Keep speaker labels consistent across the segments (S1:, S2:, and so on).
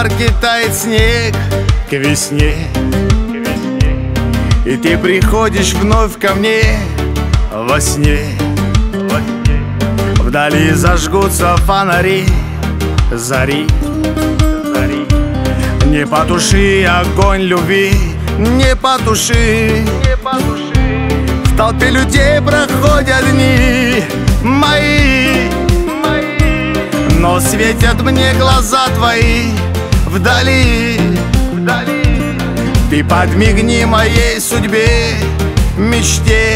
S1: парке тает снег к весне, и ты приходишь вновь ко мне во сне. Вдали зажгутся фонари зари. Не потуши огонь любви, не потуши. В толпе людей проходят дни мои, но светят мне глаза твои вдали. Ты подмигни моей судьбе, мечте.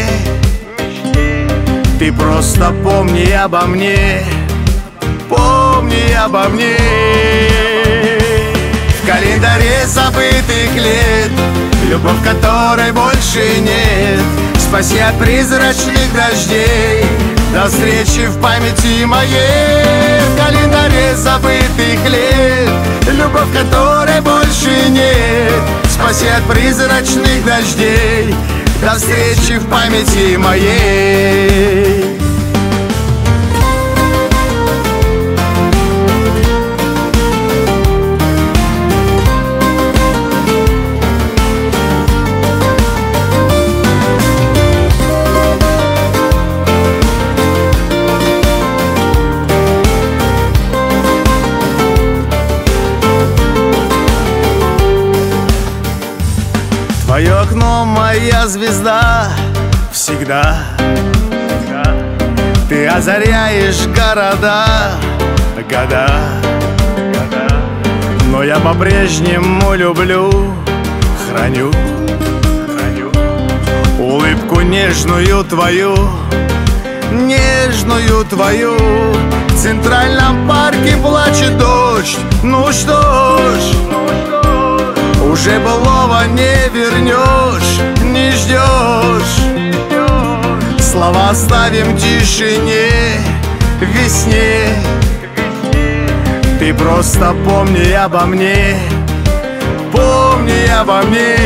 S1: Ты просто помни обо мне, помни обо мне. В календаре забытых лет, любовь которой больше нет, спаси от призрачных дождей, до встречи в памяти моей. В календаре забытых лет, любовь которой больше нет, спаси от призрачных дождей, до встречи в памяти моей. Твое окно, моя звезда, всегда. Ты озаряешь города, года. Но я по-прежнему люблю, храню улыбку нежную твою, нежную твою. В Центральном парке плачет дождь, ну что ж, уже былого не вернешь, не ждешь. Слова оставим в тишине, в весне. Ты просто помни обо мне, помни обо мне.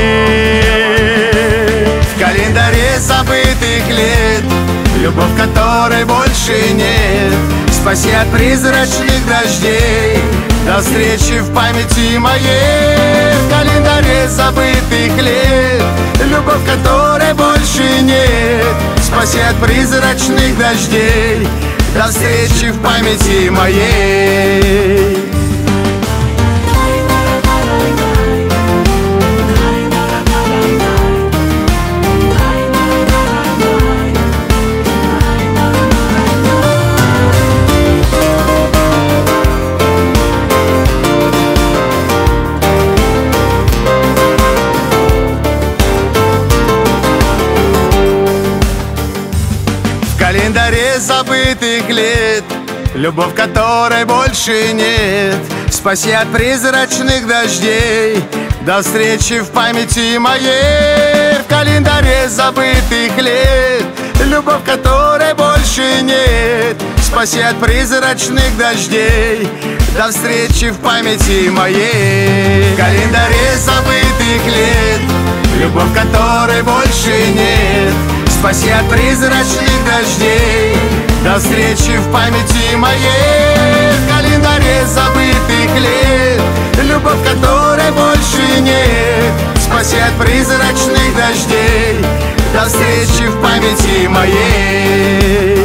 S1: В календаре забытых лет, любовь которой больше нет, спаси от призрачных дождей, до встречи в памяти моей. В календаре забытых лет, любовь которой больше нет, спаси от призрачных дождей, до встречи в памяти моей. В календаре забытых лет, любовь которой больше нет, спаси от призрачных дождей, до встречи в памяти моей. В календаре забытых лет, любовь которой больше нет, спаси от призрачных дождей, до встречи в памяти моей. В календаре забытых лет, любовь которой больше нет, спаси от призрачных дождей, до встречи в памяти моей. В календаре забытых лет, любовь которой больше нет, спаси от призрачных дождей, до встречи в памяти моей.